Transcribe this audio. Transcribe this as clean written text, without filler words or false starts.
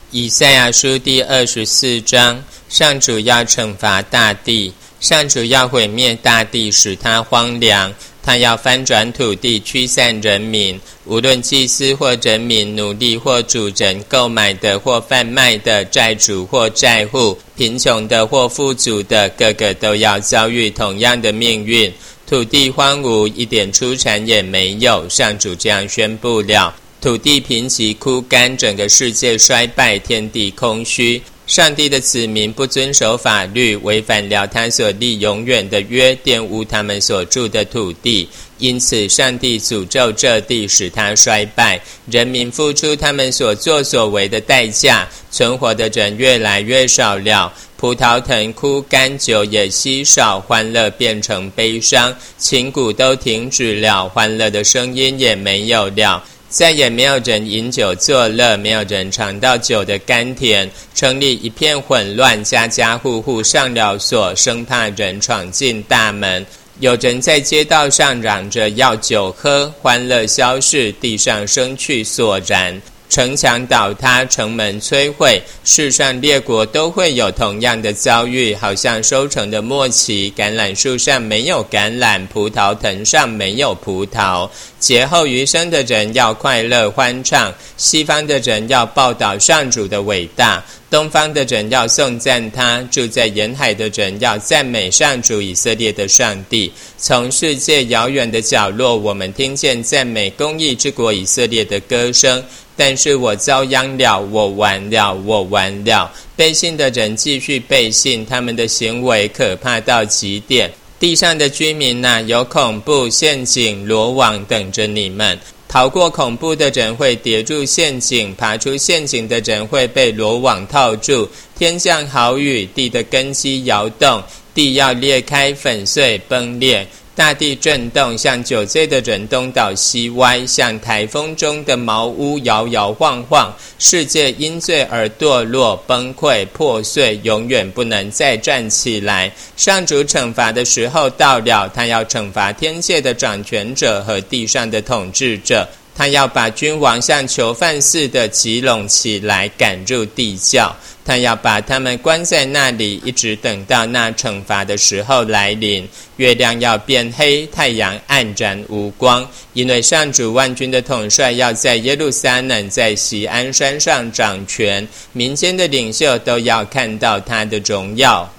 以赛亚书第24章，上主要惩罚大地，上主要毁灭大地，使它荒凉，他要翻转土地，驱散人民，无论祭司或人民，奴隶或主人，购买的或贩卖的，债主或债户，贫穷的或富足的，个个都要遭遇同样的命运。土地荒芜，一点出产也没有，上主这样宣布了。土地贫瘠枯干，整个世界衰败，天地空虚。上帝的子民不遵守法律，违反了他所立永远的约，玷污他们所住的土地，因此上帝诅咒这地，使它衰败，人民付出他们所作所为的代价，存活的人越来越少了，葡萄藤枯干，酒也稀少，欢乐变成悲伤，琴鼓都停止了，欢乐的声音也没有了，再也没有人饮酒作乐，没有人尝到酒的甘甜，城里一片混乱，家家户户上了锁，生怕人闯进大门。有人在街道上嚷着要酒喝，欢乐消逝，地上生去索然，城墙倒塌，城门摧毁，世上列国都会有同样的遭遇，好像收成的末期，橄榄树上没有橄榄，葡萄藤上没有葡萄。劫后余生的人要快乐欢唱，西方的人要报道上主的伟大，东方的人要颂赞他，住在沿海的人要赞美上主以色列的上帝。从世界遥远的角落，我们听见赞美公义之国以色列的歌声。但是我遭殃了，我完了，我完了。背信的人继续背信，他们的行为可怕到极点。地上的居民啊，有恐怖、陷阱、罗网等着你们。逃过恐怖的人会跌入陷阱，爬出陷阱的人会被罗网套住。天降好雨，地的根基摇动，地要裂开粉碎崩裂。大地震动，像酒醉的人东倒西歪，像台风中的茅屋摇摇晃晃。世界因罪而堕落、崩溃、破碎，永远不能再站起来。上主惩罚的时候到了，他要惩罚天界的掌权者和地上的统治者。他要把君王像囚犯似的集拢起来，赶入地窖。他要把他们关在那里，一直等到那惩罚的时候来临。月亮要变黑，太阳黯然无光，因为上主万军的统帅要在耶路撒冷，在锡安山上掌权，民间的领袖都要看到他的荣耀。